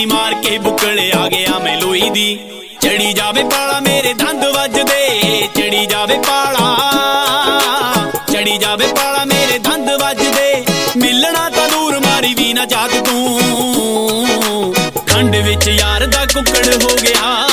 ਨੀ ਮਾਰ ਕੇ ਬੁੱਕਲੇ ਆ ਗਿਆ ਮੈਂ ਲੋਈ ਦੀ। ਚੜੀ ਜਾਵੇ ਪਾਲਾ ਮੇਰੇ ਦੰਦ ਵੱਜਦੇ, ਚੜੀ ਜਾਵੇ ਪਾਲਾ, ਚੜੀ ਜਾਵੇ ਪਾਲਾ ਮੇਰੇ ਦੰਦ ਵੱਜਦੇ। ਮਿਲਣਾ ਤਾਂ ਦੂਰ ਮਾਰੀ ਵੀ ਨਾ ਜਾਗ ਤੂੰ, ਠੰਡ ਵਿੱਚ ਯਾਰ ਦਾ ਕੁੱਕੜ ਹੋ ਗਿਆ।